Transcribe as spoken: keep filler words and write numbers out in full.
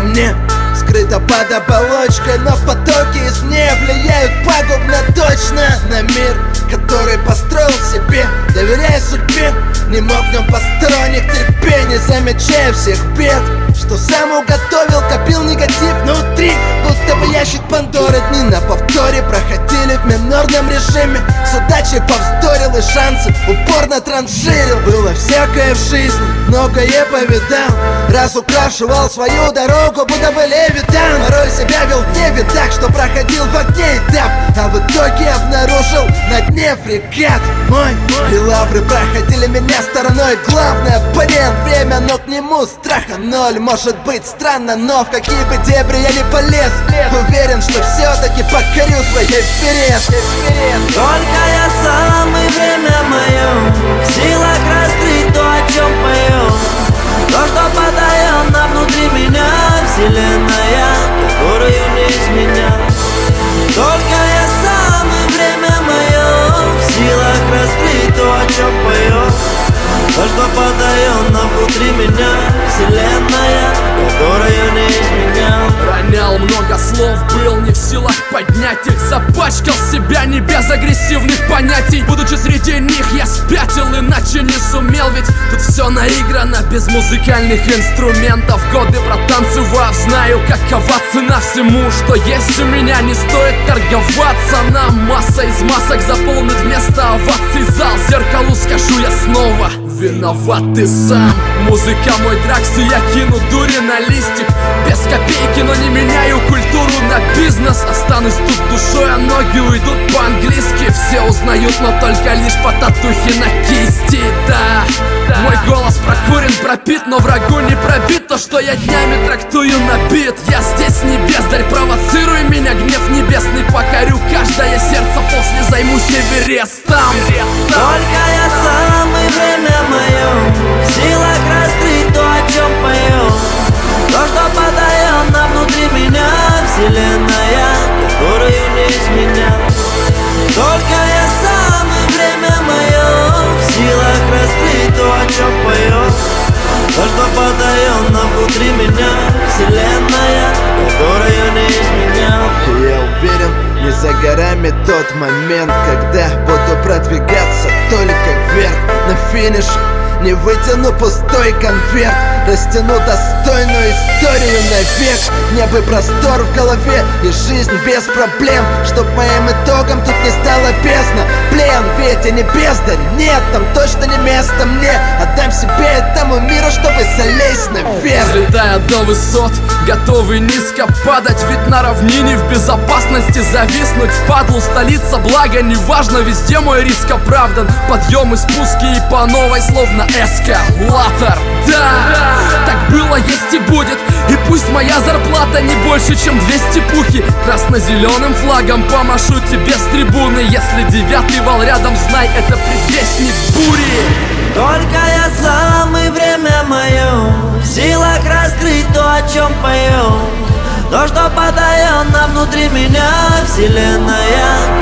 мне скрыто под оболочкой, но потоки извне влияют пагубно точно на мир, который построил себе, доверяя судьбе. Не мог в нем посторонних терпений, замечая всех бед, что сам уготовил, копил негатив внутри, будто бы ящик Пандоры. Дни на повторе проходили в минорном режиме, с удачей повздорил и шансы упорно транжирил. Было всякое в жизни, многое повидал, разукрашивал свою дорогу, будто бы левитан. Порой себя вел в гневе так, что проходил в огне этап, а в итоге обнаружил на дне фрегат мой. И лавры проходили меня стороной, главный оппонент. Время, но к нему страха ноль. Может быть странно, но в какие бы дебри я не полез, уверен, что все-таки покорю свой эверест. Только я сам и время мое в силах раскрыть то, о чем пою, то, что потаенно внутри меня, вселенная, которую не изменял. Только я сам и время мое в силах раскрыть то, о чем пою, то, что потаенно внутри меня, вселенная, которую не изменял. Ронял много слов, был не в силах поднять их, запачкал себя не без агрессивных понятий. Будучи среди них, я спятил, иначе не сумел, ведь тут все наиграно без музыкальных инструментов. Годы протанцевав, знаю, какова цена всему, что есть у меня. Не стоит торговаться, на масса из масок заполнит вместо оваций зал. Зеркалу скажу я снова: виноват ты сам. Музыка мой дракс, и я кину дури на листик. Без копейки, но не меняю культуру на бизнес. Останусь тут душой, а ноги уйдут по-английски. Все узнают, но только лишь по татухе на кисти. Да, мой голос прокурен, пропит, но врагу не пробит то, что я днями трактую на бит. Я здесь не бездарь, провоцируй меня, гнев небесный покорю. Каждое сердце после займусь Эверестом. Только я сам и время мое в силах раскрыть то, о чем пою, то, что потаенно внутри меня, вселенная, которую не изменял. Только я сам и время мое в силах раскрыть то, о чем пою, то, что потаенно внутри меня, вселенная, которую не изменял. Я уверен, не за горами тот момент, когда буду продвигаться только вверх. На финише не вытяну пустой конверт, растяну достойную историю навек. Мне бы простор в голове и жизнь без проблем, чтоб моим итогом тут не стало бездна. Плен, ведь я не бездарь, нет, там точно не место мне. Отдам себе этому миру, чтобы залезть наверх. Взлетая до высот, готовый низко падать, ведь на равнине в безопасности зависнуть впадлу. Столица, благо, неважно, везде мой риск оправдан. Подъемы, спуски и по новой, словно эскалатор. Да, так было, есть и будет. И пусть моя зарплата не больше, чем две степухи, красно-зеленым флагом помашу тебе с трибуны. Если девятый вал рядом, знай, это предвестник бури. Только я сам и время мое в силах раскрыть то, о чем пою, то, что потаенно внутри меня, вселенная,